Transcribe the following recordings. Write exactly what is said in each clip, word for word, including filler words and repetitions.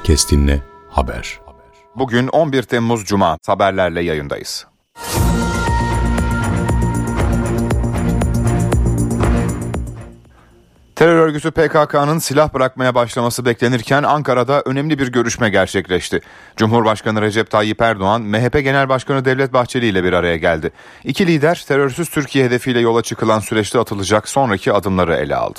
Kestinle Haber. Bugün on bir Temmuz Cuma, haberlerle yayındayız. Terör örgütü P K K'nın silah bırakmaya başlaması beklenirken Ankara'da önemli bir görüşme gerçekleşti. Cumhurbaşkanı Recep Tayyip Erdoğan, M H P Genel Başkanı Devlet Bahçeli ile bir araya geldi. İki lider terörsüz Türkiye hedefiyle yola çıkılan süreçte atılacak sonraki adımları ele aldı.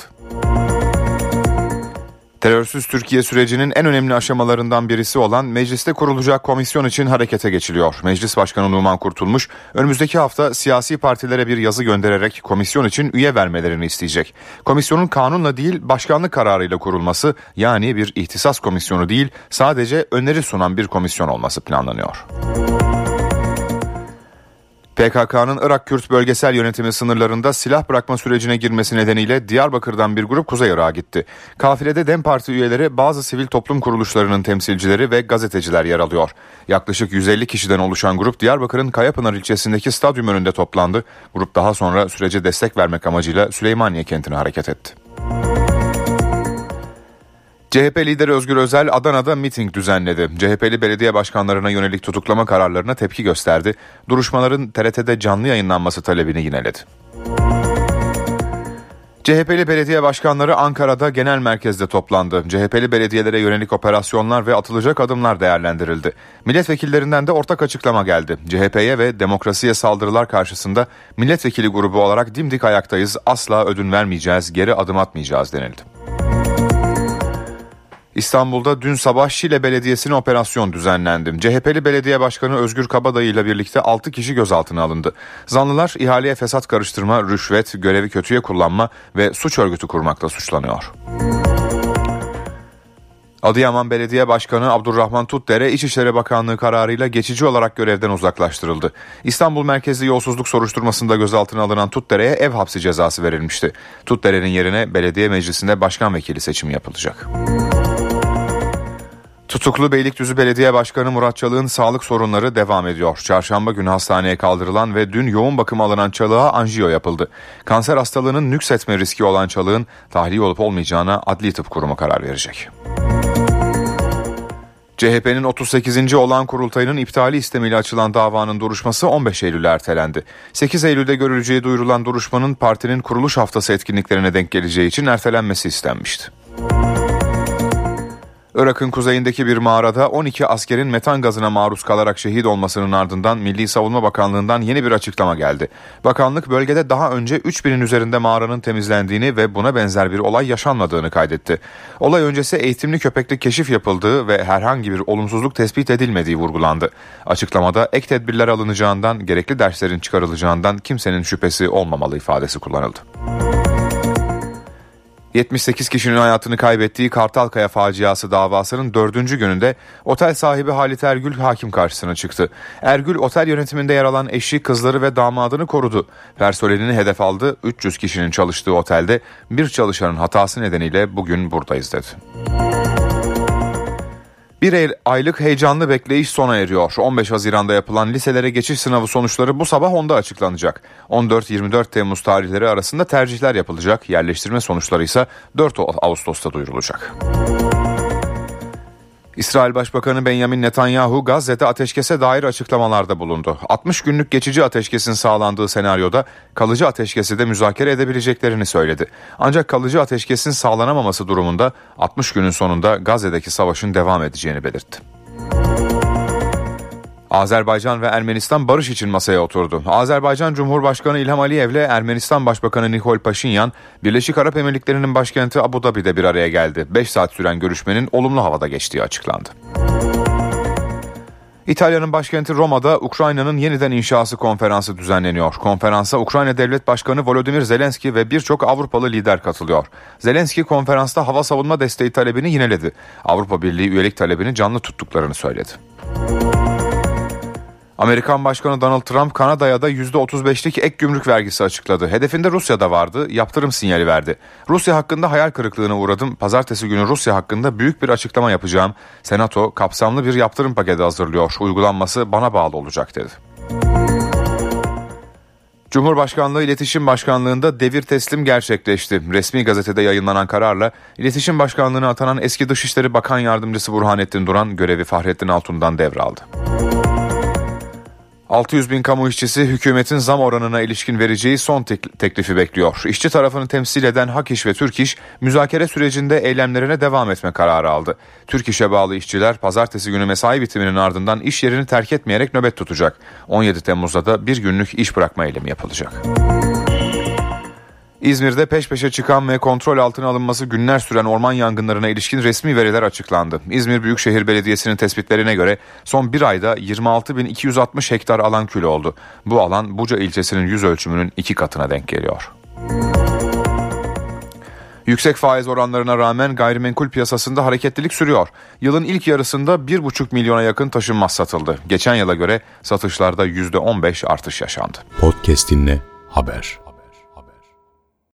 Terörsüz Türkiye sürecinin en önemli aşamalarından birisi olan mecliste kurulacak komisyon için harekete geçiliyor. Meclis Başkanı Numan Kurtulmuş, önümüzdeki hafta siyasi partilere bir yazı göndererek komisyon için üye vermelerini isteyecek. Komisyonun kanunla değil başkanlık kararıyla kurulması, yani bir ihtisas komisyonu değil sadece öneri sunan bir komisyon olması planlanıyor. P K K'nın Irak Kürt Bölgesel Yönetimi sınırlarında silah bırakma sürecine girmesi nedeniyle Diyarbakır'dan bir grup Kuzey Irak'a gitti. Kafilede DEM Parti üyeleri, bazı sivil toplum kuruluşlarının temsilcileri ve gazeteciler yer alıyor. Yaklaşık yüz elli kişiden oluşan grup Diyarbakır'ın Kayapınar ilçesindeki stadyum önünde toplandı. Grup daha sonra sürece destek vermek amacıyla Süleymaniye kentine hareket etti. C H P lideri Özgür Özel Adana'da miting düzenledi. C H P'li belediye başkanlarına yönelik tutuklama kararlarına tepki gösterdi. Duruşmaların T R T'de canlı yayınlanması talebini yineledi. C H P'li belediye başkanları Ankara'da genel merkezde toplandı. C H P'li belediyelere yönelik operasyonlar ve atılacak adımlar değerlendirildi. Milletvekillerinden de ortak açıklama geldi. C H P'ye ve demokrasiye saldırılar karşısında milletvekili grubu olarak dimdik ayaktayız, asla ödün vermeyeceğiz, geri adım atmayacağız denildi. İstanbul'da dün sabah Şile Belediyesi'ne operasyon düzenlendi. C H P'li belediye başkanı Özgür Kabadayı ile birlikte altı kişi gözaltına alındı. Zanlılar ihaleye fesat karıştırma, rüşvet, görevi kötüye kullanma ve suç örgütü kurmakla suçlanıyor. Adıyaman Belediye Başkanı Abdurrahman Tutdere, İçişleri Bakanlığı kararıyla geçici olarak görevden uzaklaştırıldı. İstanbul merkezli yolsuzluk soruşturmasında gözaltına alınan Tutdere'ye ev hapsi cezası verilmişti. Tutdere'nin yerine belediye meclisinde başkan vekili seçimi yapılacak. Tutuklu Beylikdüzü Belediye Başkanı Murat Çalık'ın sağlık sorunları devam ediyor. Çarşamba günü hastaneye kaldırılan ve dün yoğun bakıma alınan Çalık'a anjiyo yapıldı. Kanser hastalığının nüksetme riski olan Çalık'ın tahliye olup olmayacağına Adli Tıp Kurumu karar verecek. C H P'nin otuz sekizinci olağan kurultayının iptali istemiyle açılan davanın duruşması on beş Eylül'e ertelendi. sekiz Eylül'de görüleceği duyurulan duruşmanın partinin kuruluş haftası etkinliklerine denk geleceği için ertelenmesi istenmişti. Irak'ın kuzeyindeki bir mağarada on iki askerin metan gazına maruz kalarak şehit olmasının ardından Milli Savunma Bakanlığı'ndan yeni bir açıklama geldi. Bakanlık bölgede daha önce üç binin üzerinde mağaranın temizlendiğini ve buna benzer bir olay yaşanmadığını kaydetti. Olay öncesi eğitimli köpekli keşif yapıldığı ve herhangi bir olumsuzluk tespit edilmediği vurgulandı. Açıklamada ek tedbirler alınacağından, gerekli derslerin çıkarılacağından kimsenin şüphesi olmamalı ifadesi kullanıldı. yetmiş sekiz kişinin hayatını kaybettiği Kartalkaya faciası davasının dördüncü gününde otel sahibi Halit Ergül hakim karşısına çıktı. Ergül, otel yönetiminde yer alan eşi, kızları ve damadını korudu. Personelini hedef aldı. üç yüz kişinin çalıştığı otelde bir çalışanın hatası nedeniyle bugün buradayız dedi. Bir aylık heyecanlı bekleyiş sona eriyor. on beş Haziran'da yapılan liselere geçiş sınavı sonuçları bu sabah onda açıklanacak. on dört yirmi dört Temmuz tarihleri arasında tercihler yapılacak. Yerleştirme sonuçları ise dört Ağustos'ta duyurulacak. İsrail Başbakanı Benjamin Netanyahu Gazze'de ateşkese dair açıklamalarda bulundu. altmış günlük geçici ateşkesin sağlandığı senaryoda kalıcı ateşkesi de müzakere edebileceklerini söyledi. Ancak kalıcı ateşkesin sağlanamaması durumunda altmış günün sonunda Gazze'deki savaşın devam edeceğini belirtti. Azerbaycan ve Ermenistan barış için masaya oturdu. Azerbaycan Cumhurbaşkanı İlham Aliyev ile Ermenistan Başbakanı Nikol Paşinyan, Birleşik Arap Emirlikleri'nin başkenti Abu Dhabi'de bir araya geldi. beş saat süren görüşmenin olumlu havada geçtiği açıklandı. İtalya'nın başkenti Roma'da Ukrayna'nın yeniden inşası konferansı düzenleniyor. Konferansa Ukrayna Devlet Başkanı Volodymyr Zelenski ve birçok Avrupalı lider katılıyor. Zelenski konferansta hava savunma desteği talebini yineledi. Avrupa Birliği üyelik talebini canlı tuttuklarını söyledi. Amerikan Başkanı Donald Trump Kanada'ya da yüzde otuz beşlik ek gümrük vergisi açıkladı. Hedefinde Rusya'da vardı, yaptırım sinyali verdi. Rusya hakkında hayal kırıklığına uğradım. Pazartesi günü Rusya hakkında büyük bir açıklama yapacağım. Senato kapsamlı bir yaptırım paketi hazırlıyor. Uygulanması bana bağlı olacak dedi. Cumhurbaşkanlığı İletişim Başkanlığı'nda devir teslim gerçekleşti. Resmi gazetede yayınlanan kararla İletişim Başkanlığı'na atanan eski Dışişleri Bakan Yardımcısı Burhanettin Duran görevi Fahrettin Altun'dan devraldı. altı yüz bin kamu işçisi hükümetin zam oranına ilişkin vereceği son tek- teklifi bekliyor. İşçi tarafını temsil eden Hak İş ve Türk İş müzakere sürecinde eylemlerine devam etme kararı aldı. Türk İş'e bağlı işçiler pazartesi günü mesai bitiminin ardından iş yerini terk etmeyerek nöbet tutacak. on yedi Temmuz'da da bir günlük iş bırakma eylemi yapılacak. İzmir'de peş peşe çıkan ve kontrol altına alınması günler süren orman yangınlarına ilişkin resmi veriler açıklandı. İzmir Büyükşehir Belediyesi'nin tespitlerine göre son bir ayda yirmi altı bin iki yüz altmış hektar alan kül oldu. Bu alan Buca ilçesinin yüz ölçümünün iki katına denk geliyor. Yüksek faiz oranlarına rağmen gayrimenkul piyasasında hareketlilik sürüyor. Yılın ilk yarısında bir buçuk milyona yakın taşınmaz satıldı. Geçen yıla göre satışlarda yüzde on beş artış yaşandı. Podcast dinle, haber.